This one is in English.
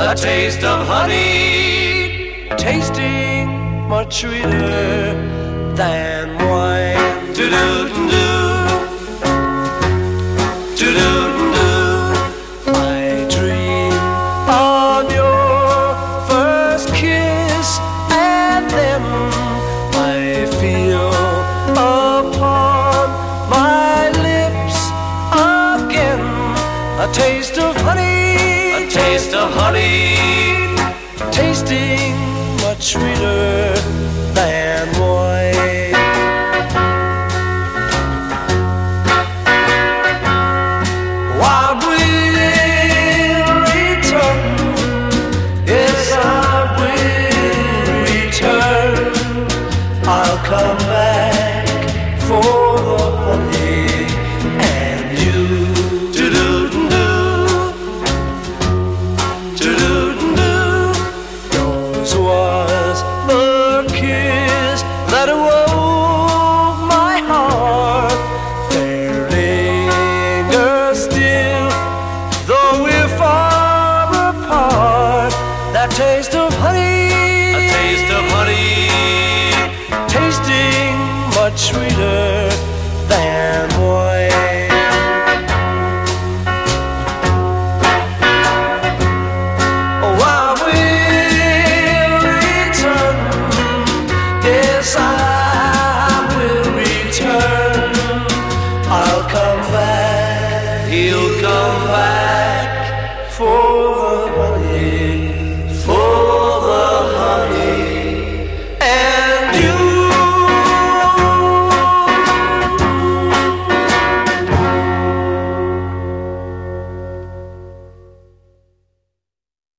the taste of honey, tasting much sweeter than wine. Do-do-do, do-do-do. I dream of your first kiss, and then I feel upon my lips again a taste of honey, a taste of honey, tasting much sweeter than wine. I will return, yes I will return. I'll come back for the honey and you. Yours was the kiss that awoke my heart. There lingers still, though we're far apart, that taste